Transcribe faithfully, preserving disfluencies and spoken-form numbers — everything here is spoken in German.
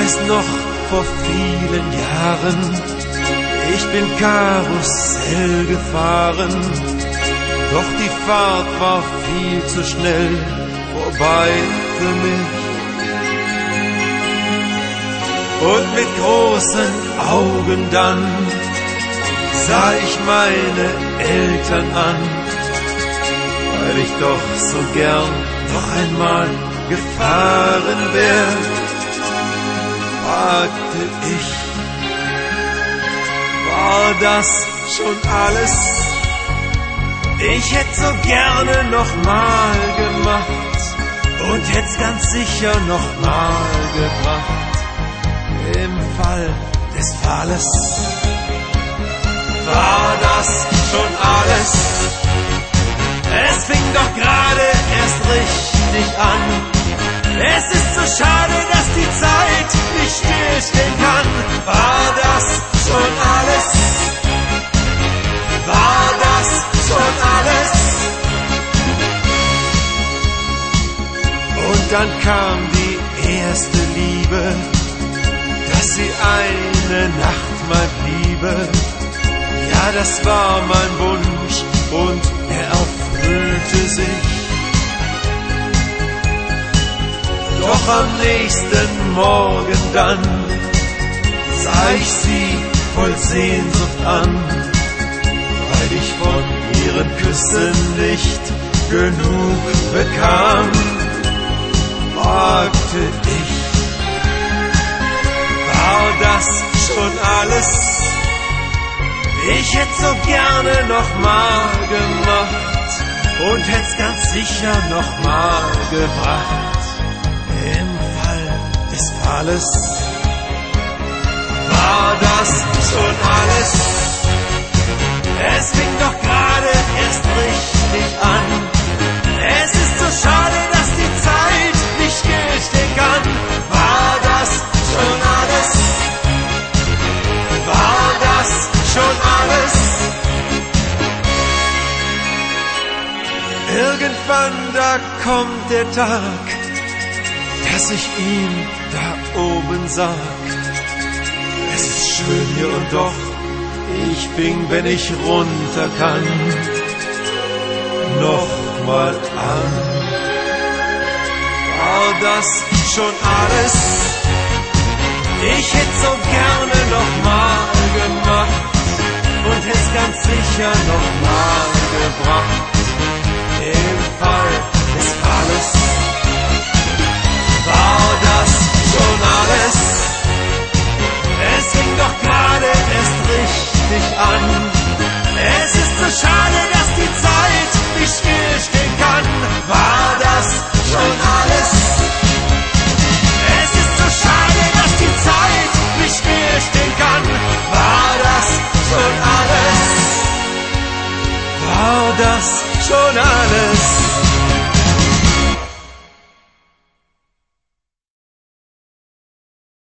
weiß noch, vor vielen Jahren, ich bin Karussell gefahren, doch die Fahrt war viel zu schnell vorbei für mich. Und mit großen Augen dann sah ich meine Eltern an, weil ich doch so gern noch einmal gefahren wär, fragte ich, war das schon alles? Ich hätte so gerne noch mal gemacht und hätt's ganz sicher noch mal gebracht. Im Fall des Falles war das schon alles. Es fing doch gerade erst richtig an. Es ist so schade, dass die Zeit nicht stillstehen kann. War das schon alles? War das schon alles? Und dann kam die erste Liebe, dass sie eine Nacht mal bliebe. Ja, das war mein Wunsch und er erfüllte sich. Doch am nächsten Morgen dann sah ich sie voll Sehnsucht an, weil ich von ihren Küssen nicht genug bekam, fragte ich, war das schon alles? Ich hätte so gerne noch mal gemacht und hätt's ganz sicher noch mal gebracht. Im Fall des Falles war das schon alles. Es fing doch gerade erst richtig an. Es ist so schade, dass die Zeit nicht stillstehen kann. War das schon alles? War das schon alles? Irgendwann, da kommt der Tag, dass ich ihm da oben sag, es ist schön hier und doch, ich fing, wenn ich runter kann, noch mal an. War das schon alles? Ich hätte so gerne noch mal gemacht und hätt's ganz sicher noch mal gebracht. Im Fall des Falles war das schon alles. Es fing doch gerade erst richtig an. Es ist so schade, dass die Zeit nicht stillstehen kann. War das schon alles? Es ist so schade, dass die Zeit nicht stillstehen kann. War das schon alles? War das schon alles?